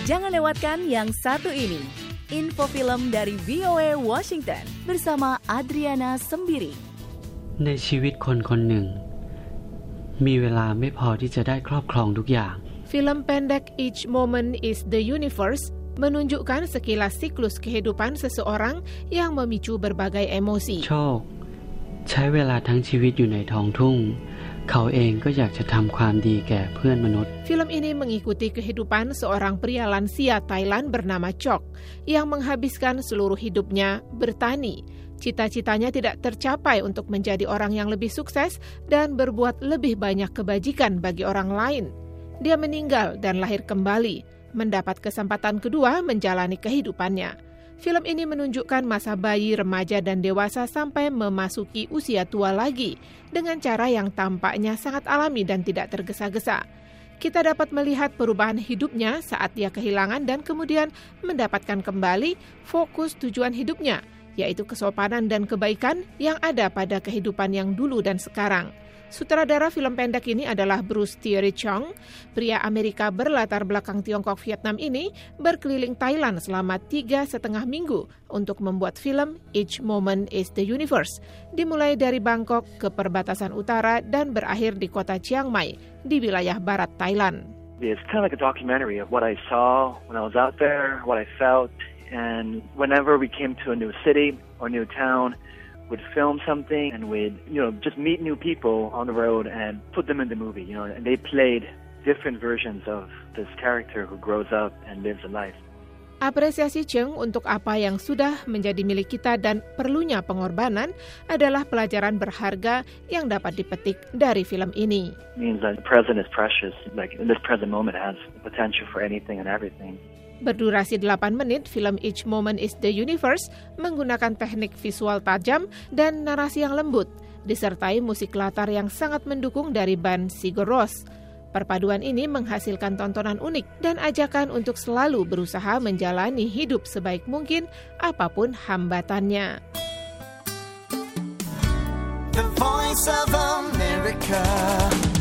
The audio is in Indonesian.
Jangan lewatkan yang satu ini. Info film dari VOA Washington bersama Adriana Sembiri. ในชีวิตคนคนหนึ่งมีเวลาไม่พอที่จะได้ครอบครองทุกอย่าง Film pendek Each Moment is the Universe menunjukkan sekilas siklus kehidupan seseorang yang memicu berbagai emosi. โชคใช้เวลาทั้งชีวิตอยู่ในท้องทุ่งเขาเองก็อยากจะทำความดีแก่เพื่อนมนุษย์ Film ini mengikuti kehidupan seorang pria lansia Thailand bernama Chok yang menghabiskan seluruh hidupnya bertani. Cita-citanya tidak tercapai untuk menjadi orang yang lebih sukses dan berbuat lebih banyak kebajikan bagi orang lain. Dia meninggal dan lahir kembali, mendapat kesempatan kedua menjalani kehidupannya. Film ini menunjukkan masa bayi, remaja, dan dewasa sampai memasuki usia tua lagi dengan cara yang tampaknya sangat alami dan tidak tergesa-gesa. Kita dapat melihat perubahan hidupnya saat dia kehilangan dan kemudian mendapatkan kembali fokus tujuan hidupnya, yaitu kesopanan dan kebaikan yang ada pada kehidupan yang dulu dan sekarang. Sutradara film pendek ini adalah Bruce Thierry Chong. Pria Amerika berlatar belakang Tiongkok Vietnam ini berkeliling Thailand selama 3,5 minggu untuk membuat film Each Moment is the Universe, dimulai dari Bangkok ke perbatasan utara dan berakhir di kota Chiang Mai di wilayah barat Thailand. It's kind of like a documentary of what I saw when I was out there, what I felt, and whenever we came to a new city or new town, we'd film something and we'd, just meet new people on the road and put them in the movie, and they played different versions of this character who grows up and lives a life. Apresiasi Cheng untuk apa yang sudah menjadi milik kita dan perlunya pengorbanan adalah pelajaran berharga yang dapat dipetik dari film ini. It means that the present is precious, like in this present moment has potential for anything and everything. Berdurasi 8 menit, film Each Moment is the Universe menggunakan teknik visual tajam dan narasi yang lembut, disertai musik latar yang sangat mendukung dari band Sigur Rós. Perpaduan ini menghasilkan tontonan unik dan ajakan untuk selalu berusaha menjalani hidup sebaik mungkin apapun hambatannya. The Voice of America.